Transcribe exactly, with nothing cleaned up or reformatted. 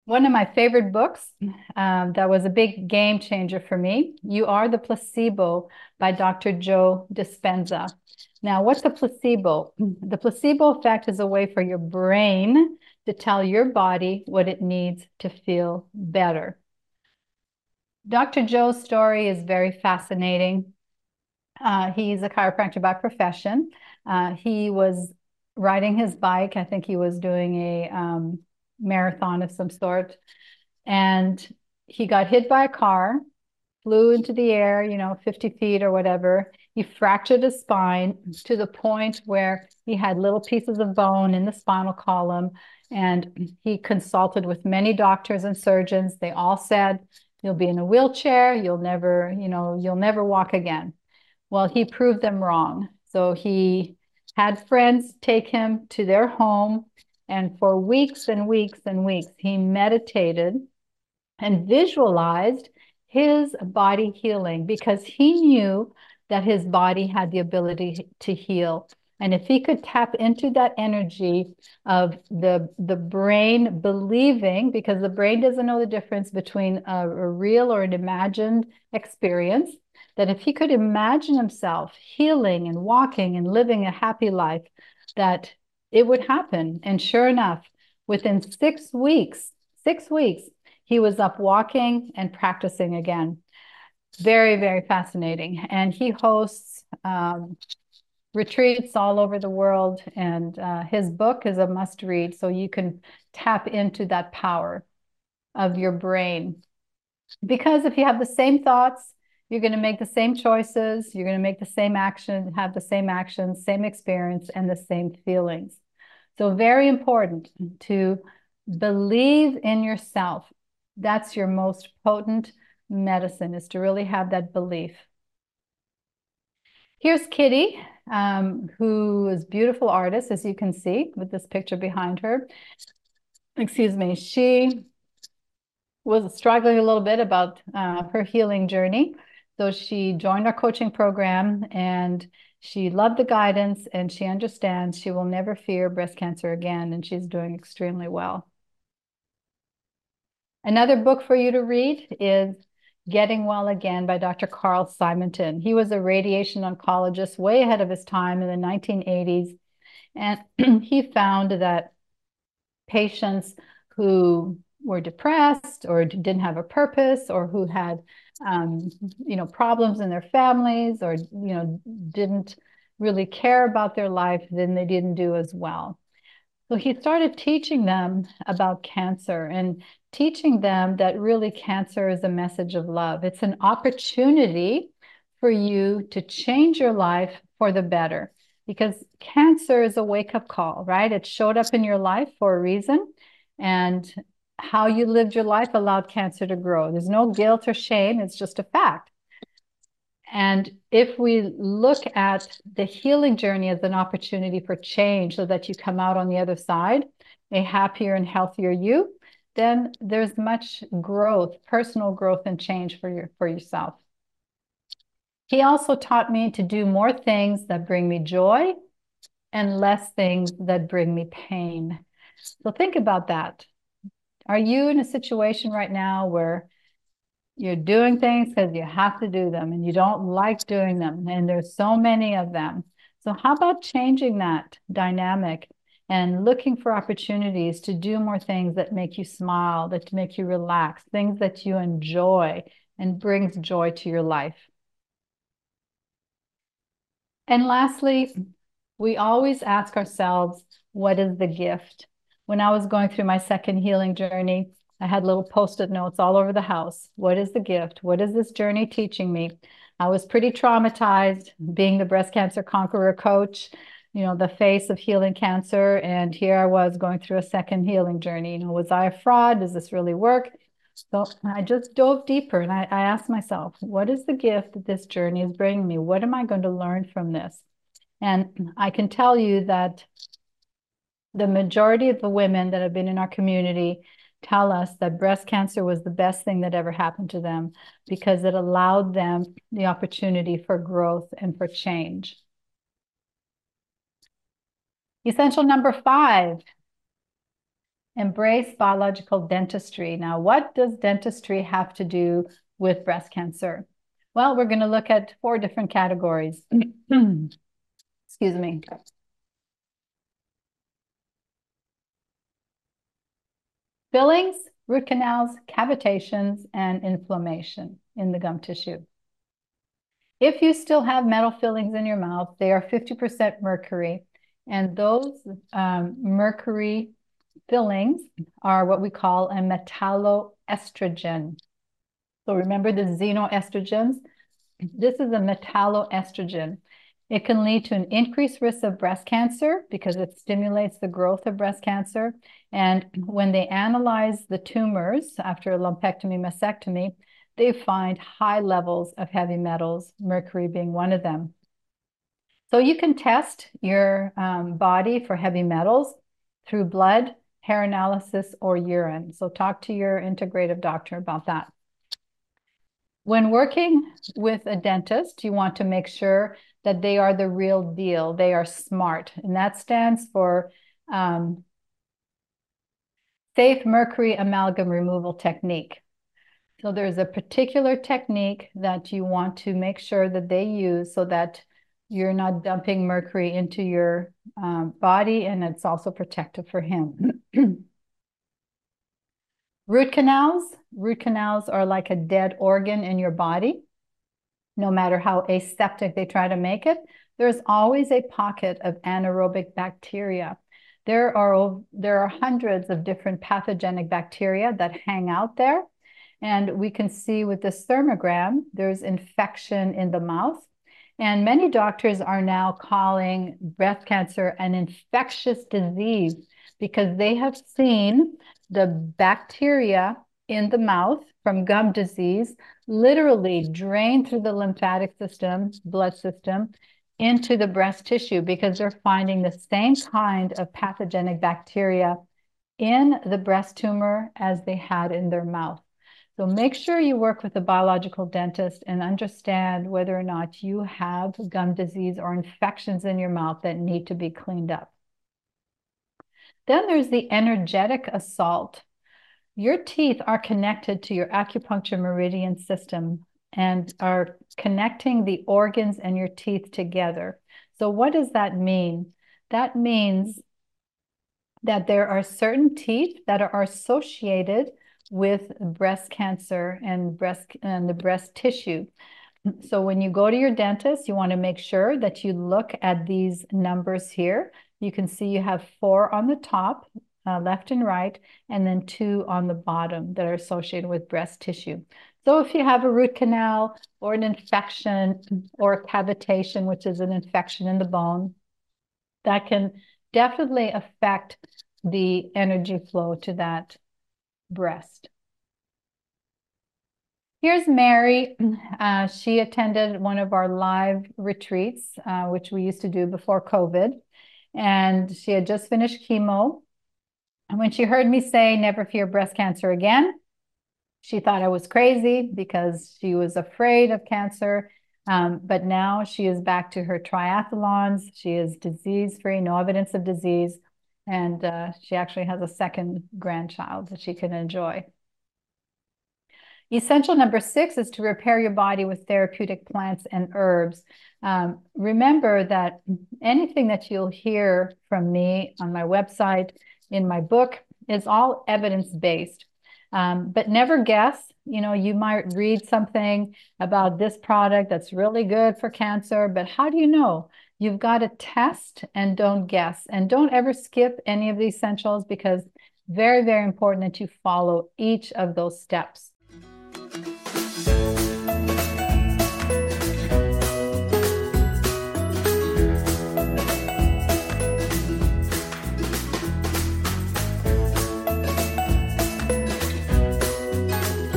One of my favorite books um, that was a big game changer for me, You Are the Placebo by Doctor Joe Dispenza. Now, what's a placebo? The placebo effect is a way for your brain to tell your body what it needs to feel better. Doctor Joe's story is very fascinating. Uh, he's a chiropractor by profession. Uh, he was riding his bike. I think he was doing a um, marathon of some sort, and he got hit by a car, flew into the air, you know, fifty feet or whatever. He fractured his spine to the point where he had little pieces of bone in the spinal column. And he consulted with many doctors and surgeons. They all said, you'll be in a wheelchair, you'll never, you know, you'll never walk again. Well, he proved them wrong. So he had friends take him to their home. And for weeks and weeks and weeks, he meditated and visualized his body healing because he knew that his body had the ability to heal. And if he could tap into that energy of the, the brain believing, because the brain doesn't know the difference between a, a real or an imagined experience, that if he could imagine himself healing and walking and living a happy life, that it would happen. And sure enough, within six weeks, six weeks, he was up walking and practicing again. Very, very fascinating. And he hosts um, retreats all over the world. And uh, his book is a must read. So you can tap into that power of your brain. Because if you have the same thoughts, you're going to make the same choices, you're going to make the same action, have the same actions, same experience, and the same feelings. So very important to believe in yourself. That's your most potent medicine, is to really have that belief. Here's Kitty, um, who is a beautiful artist, as you can see with this picture behind her. Excuse me. She was struggling a little bit about uh, her healing journey. So she joined our coaching program, and she loved the guidance, and she understands she will never fear breast cancer again, and she's doing extremely well. Another book for you to read is Getting Well Again by Doctor Carl Simonton. He was a radiation oncologist way ahead of his time in the nineteen eighties. And he found that patients who were depressed or didn't have a purpose, or who had um, you know, problems in their families, or you know, didn't really care about their life, then they didn't do as well. So he started teaching them about cancer and teaching them that really cancer is a message of love. It's an opportunity for you to change your life for the better, because cancer is a wake-up call, right? It showed up in your life for a reason, and how you lived your life allowed cancer to grow. There's no guilt or shame. It's just a fact. And if we look at the healing journey as an opportunity for change so that you come out on the other side a happier and healthier you, then there's much growth, personal growth and change for your, for yourself. He also taught me to do more things that bring me joy and less things that bring me pain. So think about that. Are you in a situation right now where you're doing things because you have to do them and you don't like doing them, and there's so many of them? So how about changing that dynamic and looking for opportunities to do more things that make you smile, that make you relax, things that you enjoy and brings joy to your life? And lastly, we always ask ourselves, what is the gift? When I was going through my second healing journey, I had little post-it notes all over the house. What is the gift? What is this journey teaching me? I was pretty traumatized being the breast cancer conqueror coach, you know, the face of healing cancer. And here I was going through a second healing journey. You know, was I a fraud? Does this really work? So I just dove deeper, and I, I asked myself, what is the gift that this journey is bringing me? What am I going to learn from this? And I can tell you that the majority of the women that have been in our community tell us that breast cancer was the best thing that ever happened to them, because it allowed them the opportunity for growth and for change. Essential number five, Embrace biological dentistry. Now, what does dentistry have to do with breast cancer? Well, we're going to look at four different categories. Excuse me. Fillings, root canals, cavitations, and inflammation in the gum tissue. If you still have metal fillings in your mouth, they are fifty percent mercury, and those um, mercury fillings are what we call a metalloestrogen. So remember the xenoestrogens? This is a metalloestrogen. It can lead to an increased risk of breast cancer because it stimulates the growth of breast cancer. And when they analyze the tumors after a lumpectomy, mastectomy, they find high levels of heavy metals, mercury being one of them. So you can test your um, body for heavy metals through blood, hair analysis, or urine. So talk to your integrative doctor about that. When working with a dentist, you want to make sure that they are the real deal. They are smart. And that stands for um, safe mercury amalgam removal technique. So there's a particular technique that you want to make sure that they use so that you're not dumping mercury into your um, body, and it's also protective for him. Root canals. Root canals are like a dead organ in your body. No matter how aseptic they try to make it, there's always a pocket of anaerobic bacteria. There are, there are hundreds of different pathogenic bacteria that hang out there. And we can see with this thermogram, there's infection in the mouth. And many doctors are now calling breast cancer an infectious disease because they have seen the bacteria in the mouth from gum disease literally drain through the lymphatic system, blood system, into the breast tissue because they're finding the same kind of pathogenic bacteria in the breast tumor as they had in their mouth. So make sure you work with a biological dentist and understand whether or not you have gum disease or infections in your mouth that need to be cleaned up. Then there's the energetic assault. Your teeth are connected to your acupuncture meridian system and are connecting the organs and your teeth together. So what does that mean? That means that there are certain teeth that are associated with breast cancer and breast and the breast tissue. So when you go to your dentist, you want to make sure that you look at these numbers here. You can see you have four on the top, uh, left and right, and then two on the bottom that are associated with breast tissue. So if you have a root canal or an infection or a cavitation, which is an infection in the bone, that can definitely affect the energy flow to that breast. Here's Mary. Uh, she attended one of our live retreats, uh, which we used to do before COVID. And she had just finished chemo. And when she heard me say, never fear breast cancer again, she thought I was crazy because she was afraid of cancer. Um, but now she is back to her triathlons. She is disease-free, no evidence of disease. And uh, she actually has a second grandchild that she can enjoy. Essential number six is to repair your body with therapeutic plants and herbs. Um, remember that anything that you'll hear from me on my website, in my book, is all evidence-based. Um, but never guess. You know, you might read something about this product that's really good for cancer, but how do you know? You've got to test and don't guess. And don't ever skip any of the essentials because very, very important that you follow each of those steps.